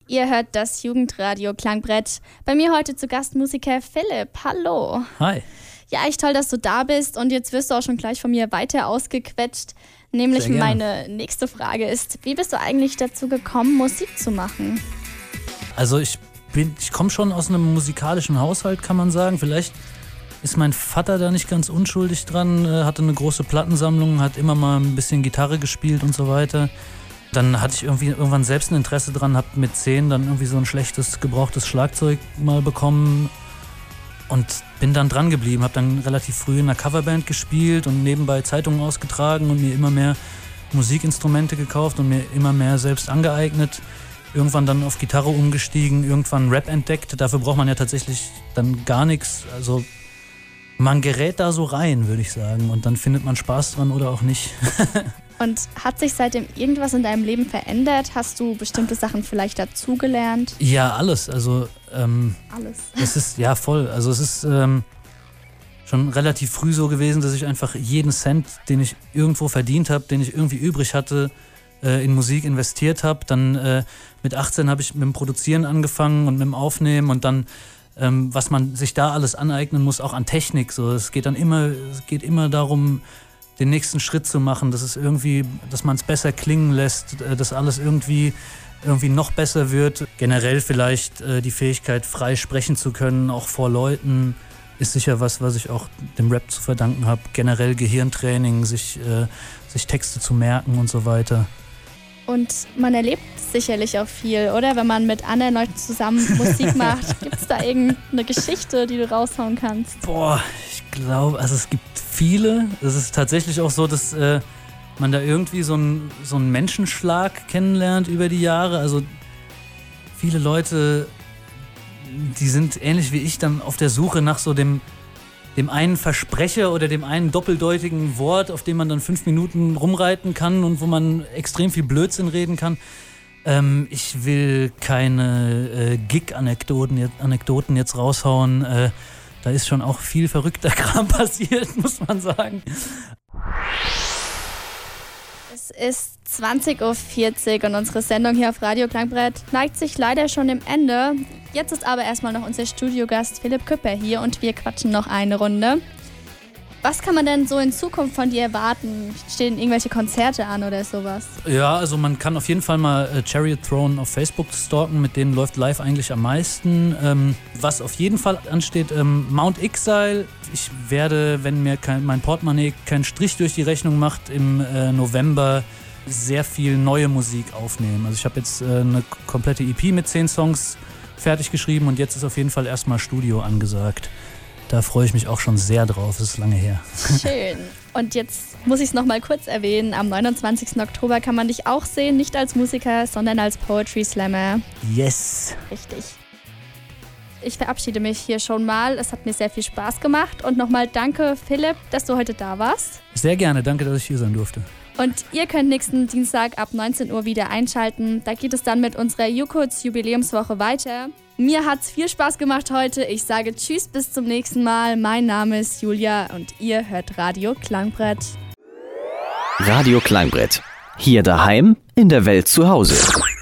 Ihr hört das Jugendradio Klangbrett. Bei mir heute zu Gast Musiker Philipp. Hallo. Hi. Ja, echt toll, dass du da bist und jetzt wirst du auch schon gleich von mir weiter ausgequetscht. Nämlich meine nächste Frage ist, wie bist du eigentlich dazu gekommen, Musik zu machen? Also ich komme schon aus einem musikalischen Haushalt, kann man sagen. Vielleicht ist mein Vater da nicht ganz unschuldig dran, hatte eine große Plattensammlung, hat immer mal ein bisschen Gitarre gespielt und so weiter. Dann hatte ich irgendwann selbst ein Interesse dran, habe mit 10 dann irgendwie so ein schlechtes, gebrauchtes Schlagzeug mal bekommen und bin dann dran geblieben. Habe dann relativ früh in einer Coverband gespielt und nebenbei Zeitungen ausgetragen und mir immer mehr Musikinstrumente gekauft und mir immer mehr selbst angeeignet. Irgendwann dann auf Gitarre umgestiegen, irgendwann Rap entdeckt. Dafür braucht man ja tatsächlich dann gar nichts. Also man gerät da so rein, würde ich sagen. Und dann findet man Spaß dran oder auch nicht. Und hat sich seitdem irgendwas in deinem Leben verändert? Hast du bestimmte Sachen vielleicht dazugelernt? Ja, alles. Also Alles. Es ist, ja, voll. Also es ist schon relativ früh so gewesen, dass ich einfach jeden Cent, den ich irgendwo verdient habe, den ich irgendwie übrig hatte, in Musik investiert habe. Dann mit 18 habe ich mit dem Produzieren angefangen und mit dem Aufnehmen und dann was man sich da alles aneignen muss, auch an Technik. So, es geht immer darum, den nächsten Schritt zu machen, dass man es besser klingen lässt, dass alles irgendwie noch besser wird. Generell vielleicht die Fähigkeit, frei sprechen zu können, auch vor Leuten, ist sicher was ich auch dem Rap zu verdanken habe. Generell Gehirntraining, sich Texte zu merken und so weiter. Und man erlebt sicherlich auch viel, oder? Wenn man mit anderen Leuten zusammen Musik macht. Gibt es da irgendeine Geschichte, die du raushauen kannst? Boah, ich glaube, also es gibt viele. Es ist tatsächlich auch so, dass man da irgendwie so einen Menschenschlag kennenlernt über die Jahre. Also viele Leute, die sind ähnlich wie ich dann auf der Suche nach so dem einen Versprecher oder dem einen doppeldeutigen Wort, auf dem man dann 5 Minuten rumreiten kann und wo man extrem viel Blödsinn reden kann. Ich will keine Gig-Anekdoten jetzt raushauen. Da ist schon auch viel verrückter Kram passiert, muss man sagen. Es ist 20.40 Uhr und unsere Sendung hier auf Radio Klangbrett neigt sich leider schon dem Ende. Jetzt ist aber erstmal noch unser Studiogast Philipp Küpper hier und wir quatschen noch eine Runde. Was kann man denn so in Zukunft von dir erwarten? Stehen irgendwelche Konzerte an oder sowas? Ja, also man kann auf jeden Fall mal Chariot Throne auf Facebook stalken, mit denen läuft live eigentlich am meisten. Was auf jeden Fall ansteht, Mount Exile. Ich werde, wenn mir mein Portemonnaie keinen Strich durch die Rechnung macht, im November sehr viel neue Musik aufnehmen. Also ich habe jetzt eine komplette EP mit 10 Songs fertig geschrieben und jetzt ist auf jeden Fall erstmal Studio angesagt. Da freue ich mich auch schon sehr drauf, das ist lange her. Schön. Und jetzt muss ich es noch mal kurz erwähnen, am 29. Oktober kann man dich auch sehen, nicht als Musiker, sondern als Poetry Slammer. Yes! Richtig. Ich verabschiede mich hier schon mal, es hat mir sehr viel Spaß gemacht und nochmal danke Philipp, dass du heute da warst. Sehr gerne, danke, dass ich hier sein durfte. Und ihr könnt nächsten Dienstag ab 19 Uhr wieder einschalten. Da geht es dann mit unserer Jukurz Jubiläumswoche weiter. Mir hat's viel Spaß gemacht heute. Ich sage Tschüss, bis zum nächsten Mal. Mein Name ist Julia und ihr hört Radio Klangbrett. Radio Klangbrett. Hier daheim, in der Welt zu Hause.